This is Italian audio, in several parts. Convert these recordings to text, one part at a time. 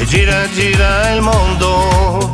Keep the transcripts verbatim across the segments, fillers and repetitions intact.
gira gira il mondo,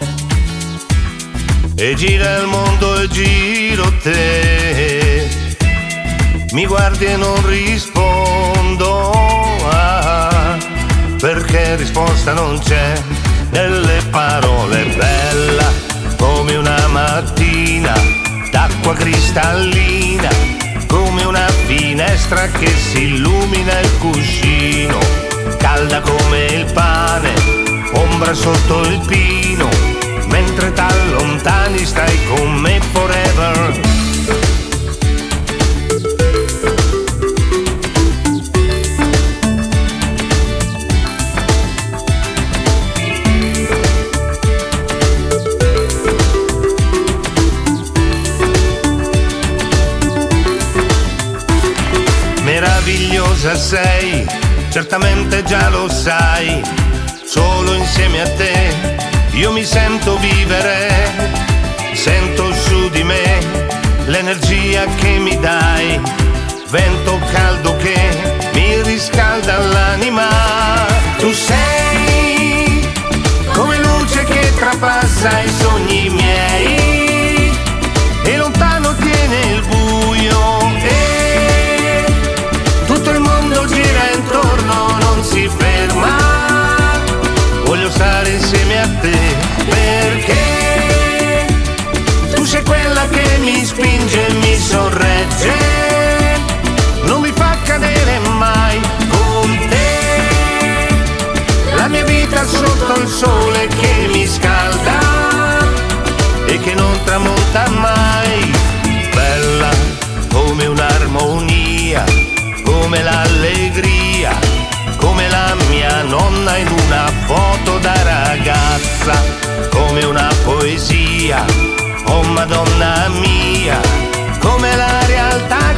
e gira il mondo e giro te. Mi guardi e non rispondo, ah, perché risposta non c'è nelle parole. Bella come una mattina d'acqua cristallina, come una finestra che si illumina il cuscino, calda come il pane, ombra sotto il pino, mentre t'allontani stai con me forever. Meravigliosa sei, certamente già lo sai, solo insieme a te io mi sento vivere, sento su di me l'energia che mi dai, vento caldo che mi riscalda l'anima. Tu sei come luce che trapassa i sogni miei, e lontano tiene il buio, e tutto il mondo gira intorno, non si ferma. Voglio stare insieme a te, perché tu sei quella che mi spinge e mi sorregge, non mi fa cadere mai. Con te la mia vita sotto il sole che mi scalda e che non tramonta mai. Bella come un'armonia, come l'allegria, come la mia nonna in una foto da ragazza, come una poesia, oh Madonna mia, come la realtà